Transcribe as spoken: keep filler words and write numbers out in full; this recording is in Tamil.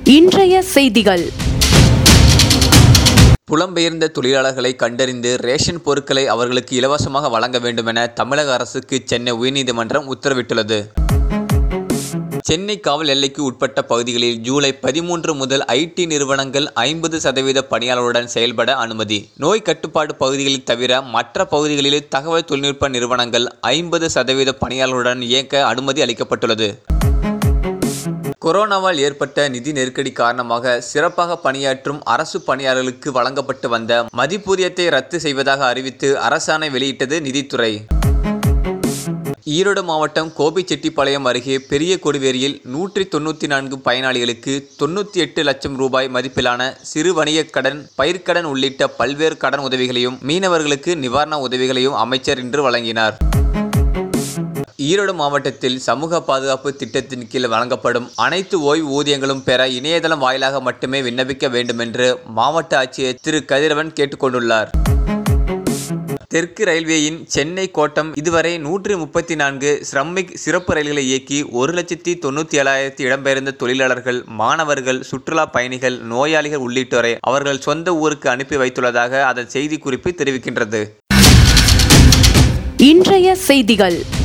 இன்றைய செய்திகள். புலம்பெயர்ந்த தொழிலாளர்களை கண்டறிந்து ரேஷன் பொருட்களை அவர்களுக்கு இலவசமாக வழங்க வேண்டுமென தமிழக அரசுக்கு சென்னை உயர்நீதிமன்றம் உத்தரவிட்டுள்ளது. சென்னை காவல் எல்லைக்கு உட்பட்ட பகுதிகளில் ஜூலை பதிமூன்று முதல் ஐடி நிறுவனங்கள் ஐம்பது சதவீத பணியாளர்களுடன் செயல்பட அனுமதி. நோய் கட்டுப்பாடு பகுதிகளில் தவிர மற்ற பகுதிகளில் தகவல் தொழில்நுட்ப நிறுவனங்கள் ஐம்பது சதவீத பணியாளர்களுடன் இயக்க அனுமதி அளிக்கப்பட்டுள்ளது. கொரோனாவால் ஏற்பட்ட நிதி நெருக்கடி காரணமாக சிறப்பாக பணியாற்றும் அரசு பணியாளர்களுக்கு வழங்கப்பட்டு வந்த மதிப்பூதியத்தை ரத்து செய்வதாக அறிவித்து அரசாணை வெளியிட்டது நிதித்துறை. ஈரோடு மாவட்டம் கோபிச்செட்டிப்பாளையம் அருகே பெரிய கொடிவேரியில் நூற்றி தொண்ணூற்றி நான்கு பயனாளிகளுக்கு தொண்ணூற்றி எட்டு லட்சம் ரூபாய் மதிப்பிலான சிறு வணிக கடன், பயிர்க்கடன் உள்ளிட்ட பல்வேறு கடன் உதவிகளையும் மீனவர்களுக்கு நிவாரண உதவிகளையும் அமைச்சர் இன்று வழங்கினார். ஈரோடு மாவட்டத்தில் சமூக பாதுகாப்பு திட்டத்தின் கீழ் வழங்கப்படும் அனைத்து ஓய்வு ஊதியங்களும் பெற இணையதளம் வாயிலாக மட்டுமே விண்ணப்பிக்க வேண்டும் என்று மாவட்ட ஆட்சியர் திரு கதிரவன் கேட்டுக்கொண்டுள்ளார். தெற்கு ரயில்வேயின் சென்னை கோட்டம் இதுவரை நூற்றி முப்பத்தி நான்கு ஸ்ரமிக் சிறப்பு ரயில்களை இயக்கி ஒரு லட்சத்தி தொண்ணூற்றி ஏழாயிரத்தி இடம்பெயர்ந்த தொழிலாளர்கள், மாணவர்கள், சுற்றுலா பயணிகள், நோயாளிகள் உள்ளிட்டோரை அவர்கள் சொந்த ஊருக்கு அனுப்பி வைத்துள்ளதாக அதன் செய்திக்குறிப்பு தெரிவிக்கின்றது. இன்றைய செய்திகள்.